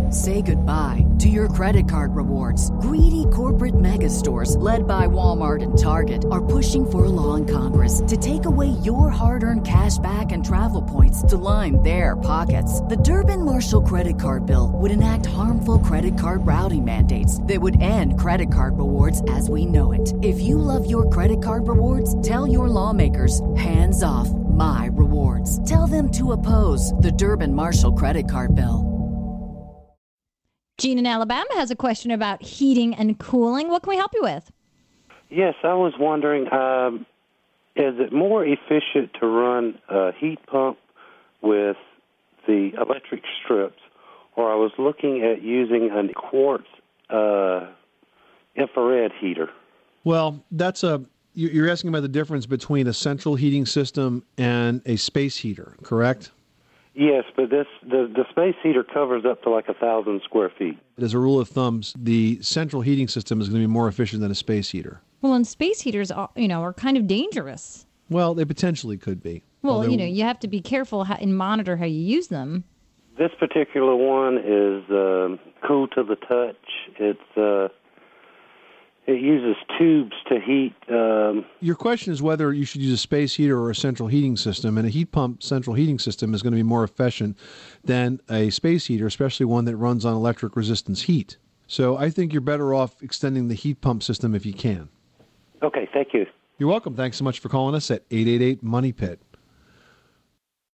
Say goodbye to your credit card rewards. Greedy corporate mega stores, led by Walmart and Target, are pushing for a law in Congress to take away your hard-earned cash back and travel points to line their pockets. The Durbin-Marshall credit card bill would enact harmful credit card routing mandates that would end credit card rewards as we know it. If you love your credit card rewards, tell your lawmakers, hands off my rewards. Tell them to oppose the Durbin-Marshall credit card bill. Gene in Alabama has a question about heating and cooling. What can we help you with? Yes, I was wondering, is it more efficient to run a heat pump with the electric strips, or I was looking at using a quartz infrared heater? Well, you're asking about the difference between a central heating system and a space heater, correct? Yes, but the space heater covers up to like 1,000 square feet. As a rule of thumb, the central heating system is going to be more efficient than a space heater. Well, and space heaters are kind of dangerous. Well, they potentially could be. Well, although, you have to be careful and monitor how you use them. This particular one is cool to the touch. It uses tubes to heat. Your question is whether you should use a space heater or a central heating system, and a heat pump central heating system is going to be more efficient than a space heater, especially one that runs on electric resistance heat. So I think you're better off extending the heat pump system if you can. Okay, thank you. You're welcome. Thanks so much for calling us at 888-MONEY-PIT.